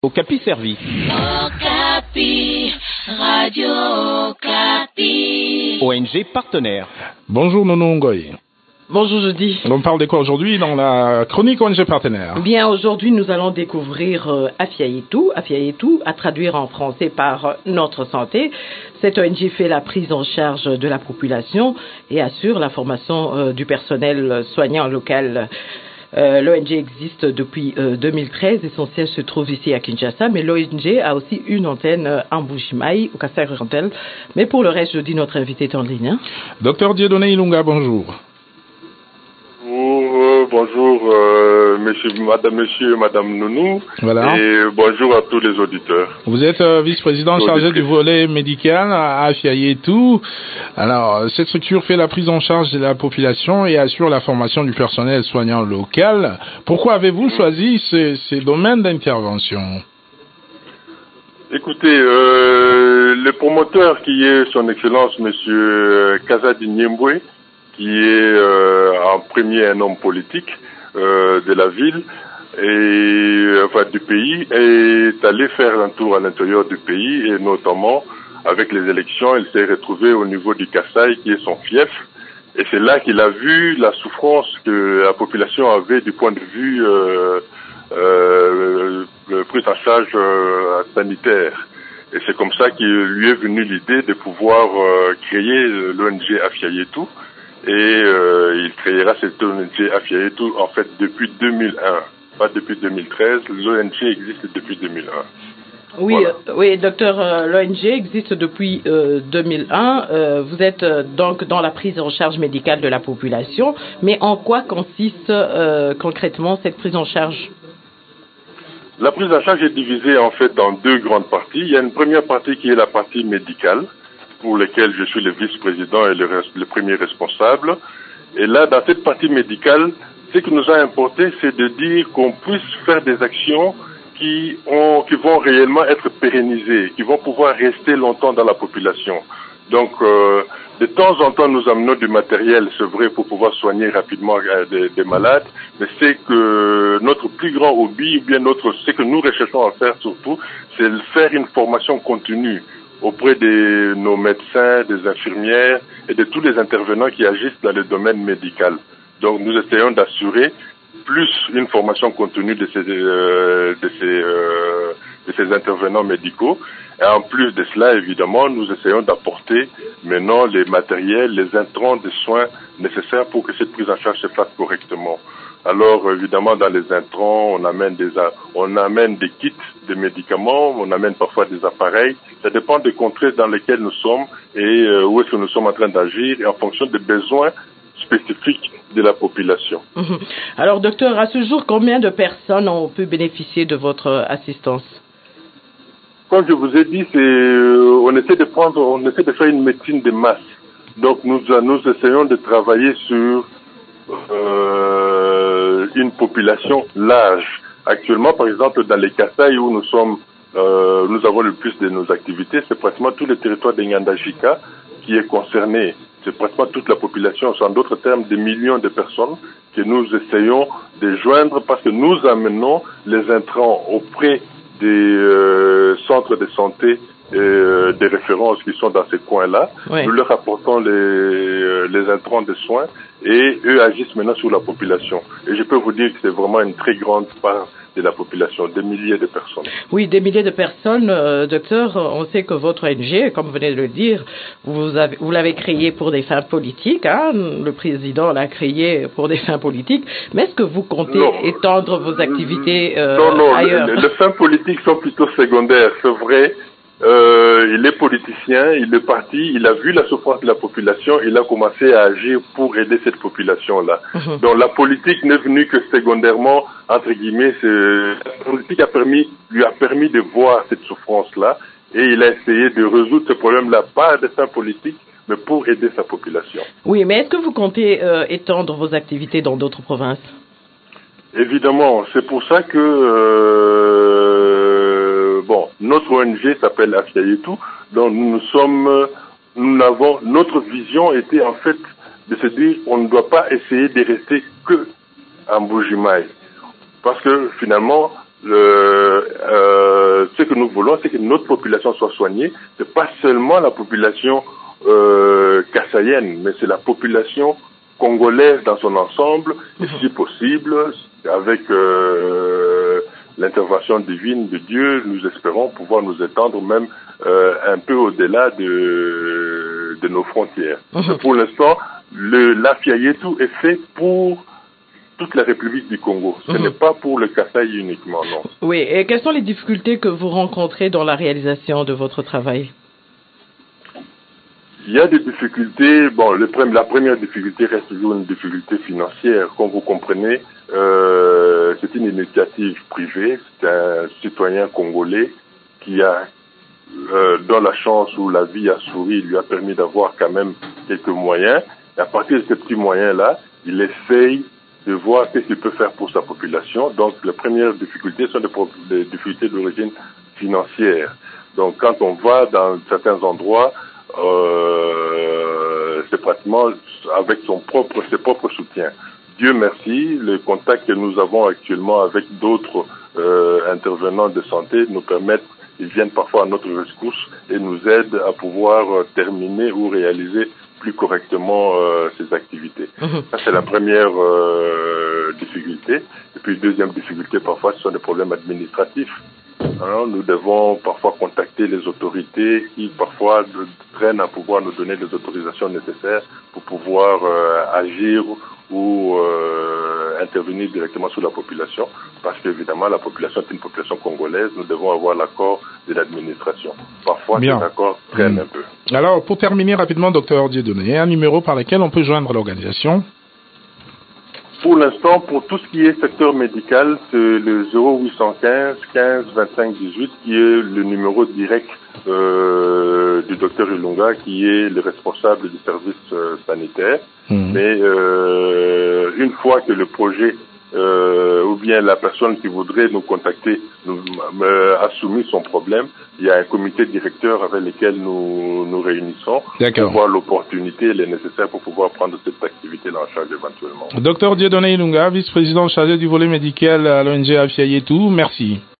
Okapi servi. Okapi, Radio Okapi. ONG partenaire. Bonjour Nono Ngoy. Bonjour Jeudi. On parle de quoi aujourd'hui dans la chronique ONG partenaire? Bien, aujourd'hui nous allons découvrir Afiayetou à traduire en français par Notre Santé. Cette ONG fait la prise en charge de la population et assure la formation du personnel soignant local. L'ONG existe depuis 2013 et son siège se trouve ici à Kinshasa, mais l'ONG a aussi une antenne en Mbuji-Mayi, au Kasai-Oriental. Mais pour le reste, je dis notre invité est en ligne. Docteur Dieudonné Ilunga, bonjour. Bonjour, monsieur, madame Nounou. Voilà. Et bonjour à tous les auditeurs. Vous êtes vice-président chargé du volet médical à Afiayetou. Alors, cette structure fait la prise en charge de la population et assure la formation du personnel soignant local. Pourquoi avez-vous choisi ces domaines d'intervention? Écoutez, le promoteur qui est son excellence, monsieur Kazadi Niembwe, qui est en premier un homme politique de la ville et du pays, est allé faire un tour à l'intérieur du pays et notamment avec les élections, il s'est retrouvé au niveau du Kasaï qui est son fief et c'est là qu'il a vu la souffrance que la population avait du point de vue prise en charge sanitaire. Et c'est comme ça qu'il lui est venu l'idée de pouvoir créer l'ONG Afiayetou. Et il créera cette ONG Afiayetou en fait depuis 2001, pas depuis 2013. L'ONG existe depuis 2001. Oui, voilà. Oui, docteur, l'ONG existe depuis 2001. Vous êtes donc dans la prise en charge médicale de la population. Mais en quoi consiste concrètement cette prise en charge? La prise en charge est divisée en fait dans deux grandes parties. Il y a une première partie qui est la partie médicale, pour lesquels je suis le vice-président et le premier responsable. Et là, dans cette partie médicale, ce qui nous a importé, c'est de dire qu'on puisse faire des actions qui vont réellement être pérennisées, qui vont pouvoir rester longtemps dans la population. Donc, de temps en temps, nous amenons du matériel, c'est vrai, pour pouvoir soigner rapidement des malades, mais c'est que notre plus grand hobby, ou bien ce que nous recherchons à faire surtout, c'est de faire une formation continue auprès de nos médecins, des infirmières et de tous les intervenants qui agissent dans le domaine médical. Donc nous essayons d'assurer plus une formation continue de ces intervenants médicaux. Et en plus de cela, évidemment, nous essayons d'apporter maintenant les matériels, les intrants de soins nécessaires pour que cette prise en charge se fasse correctement. Alors, évidemment, dans les intrants, on amène des kits de médicaments, on amène parfois des appareils. Ça dépend des contrées dans lesquelles nous sommes et où est-ce que nous sommes en train d'agir et en fonction des besoins spécifiques de la population. Alors, docteur, à ce jour, combien de personnes ont pu bénéficier de votre assistance? Comme je vous ai dit, on essaie de faire une médecine de masse. Donc, nous essayons de travailler sur une population large. Actuellement, par exemple, dans les Kasaï où nous avons le plus de nos activités, c'est pratiquement tout le territoire de Nyandajika qui est concerné. C'est pratiquement toute la population, en d'autres termes, des millions de personnes que nous essayons de joindre parce que nous amenons les intrants auprès des centres de santé des références qui sont dans ces coins-là. Oui. Nous leur apportons les intrants de soins et eux agissent maintenant sur la population. Et je peux vous dire que c'est vraiment une très grande part de la population, des milliers de personnes. Oui, des milliers de personnes, docteur. On sait que votre ONG, comme vous venez de le dire, vous l'avez créée pour des fins politiques. Hein, le président l'a créée pour des fins politiques. Mais est-ce que vous comptez étendre vos activités ailleurs? Les fins politiques sont plutôt secondaires, c'est vrai. Il est politicien, il est parti, il a vu la souffrance de la population, il a commencé à agir pour aider cette population-là. Donc la politique n'est venue que secondairement, entre guillemets, la politique lui a permis de voir cette souffrance-là et il a essayé de résoudre ce problème-là, pas à des fins politiques, mais pour aider sa population. Oui, mais est-ce que vous comptez étendre vos activités dans d'autres provinces? Évidemment, c'est pour ça que notre ONG s'appelle Afiayetou, donc notre vision était en fait de se dire on ne doit pas essayer de rester que en Mbuji-Mayi. Parce que finalement, ce que nous voulons, c'est que notre population soit soignée. C'est pas seulement la population kassaïenne, mais c'est la population congolaise dans son ensemble, et si possible, avec l'intervention divine de Dieu, nous espérons pouvoir nous étendre même un peu au-delà de nos frontières. Pour l'instant, l'Afia-Yetu est fait pour toute la République du Congo. Ce n'est pas pour le Kasaï uniquement, non. Oui, et quelles sont les difficultés que vous rencontrez dans la réalisation de votre travail? Il y a des difficultés. Bon, la première difficulté reste toujours une difficulté financière. Comme vous comprenez, c'est une initiative privée. C'est un citoyen congolais qui a, dans la chance où la vie a souri, lui a permis d'avoir quand même quelques moyens. Et à partir de ces petits moyens-là, il essaye de voir ce qu'il peut faire pour sa population. Donc, les premières difficultés sont des difficultés d'origine financière. Donc, quand on va dans certains endroits, c'est pratiquement avec ses propres soutiens. Dieu merci, les contacts que nous avons actuellement avec d'autres intervenants de santé nous permettent, ils viennent parfois à notre rescousse et nous aident à pouvoir terminer ou réaliser plus correctement ces activités. Ça, c'est la première difficulté. Et puis, deuxième difficulté, parfois, ce sont des problèmes administratifs. Alors, nous devons parfois contacter les autorités qui parfois traînent à pouvoir nous donner les autorisations nécessaires pour pouvoir agir ou intervenir directement sur la population, parce qu'évidemment la population est une population congolaise, nous devons avoir l'accord de l'administration. Parfois cet accord traîne un peu. Alors pour terminer rapidement, Dr Dieudonné, un numéro par lequel on peut joindre l'organisation? Pour l'instant, pour tout ce qui est secteur médical, c'est le 0815 15 25 18 qui est le numéro direct du docteur Ilunga, qui est le responsable du service sanitaire. Mais une fois que le projet ou bien la personne qui voudrait nous contacter a soumis son problème, il y a un comité directeur avec lequel nous réunissons pour voir l'opportunité et les nécessaires pour pouvoir prendre cette activité-là en charge éventuellement. Dr Dieudonné Ilunga, vice-président chargé du volet médical à l'ONG Afia-Yetu, merci.